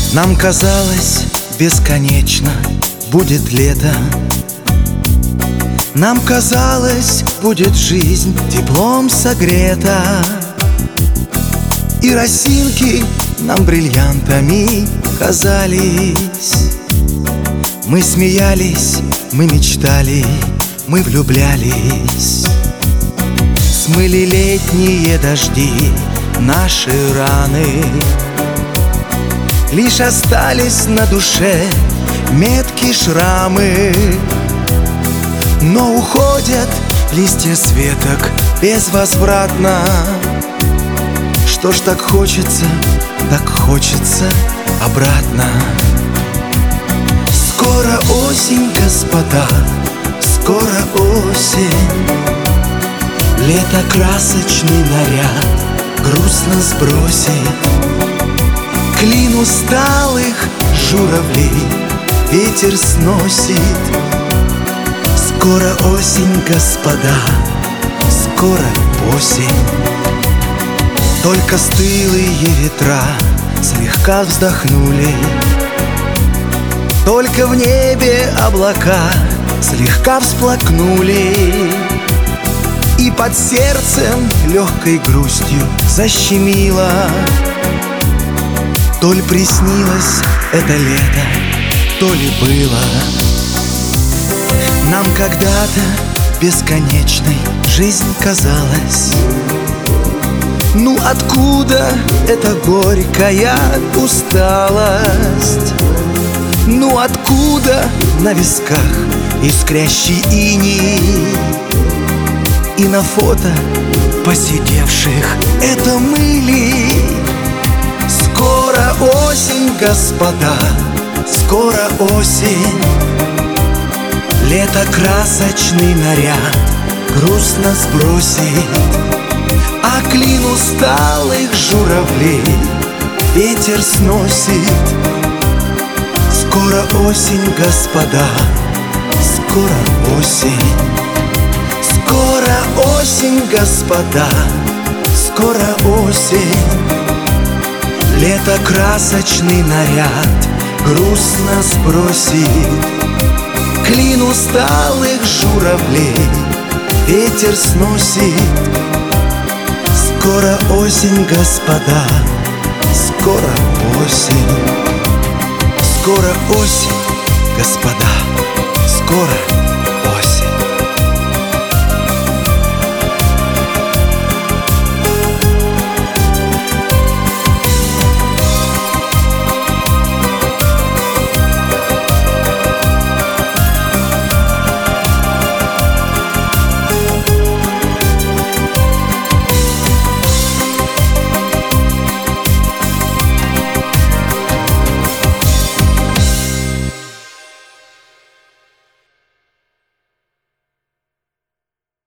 Нам казалось, бесконечно будет лето. Нам казалось, будет жизнь теплом согрета. И росинки нам бриллиантами казались. Мы смеялись, мы мечтали, мы влюблялись. Смыли летние дожди наши раны. Лишь остались на душе метки, шрамы. Но уходят листья с веток безвозвратно. Что ж так хочется обратно. Скоро осень, господа, скоро осень. Лето красочный наряд грустно сбросит. Клин усталых журавлей ветер сносит. Скоро осень, господа, скоро осень. Только стылые ветра слегка вздохнули. Только в небе облака слегка всплакнули. И под сердцем легкой грустью защемило. То ли приснилось это лето, то ли было. Нам когда-то бесконечной жизнь казалась. Ну откуда эта горькая усталость? Ну откуда на висках искрящий иней? И на фото посидевших это мы ли? Скоро осень, господа, скоро осень. Лето красочный наряд грустно сбросит. А клин усталых журавлей ветер сносит. Скоро осень, господа, скоро осень. Скоро осень, господа, скоро осень. Лето красочный наряд грустно сбросит. Клин усталых журавлей ветер сносит. Скоро осень, господа, скоро осень. Скоро осень, господа, скоро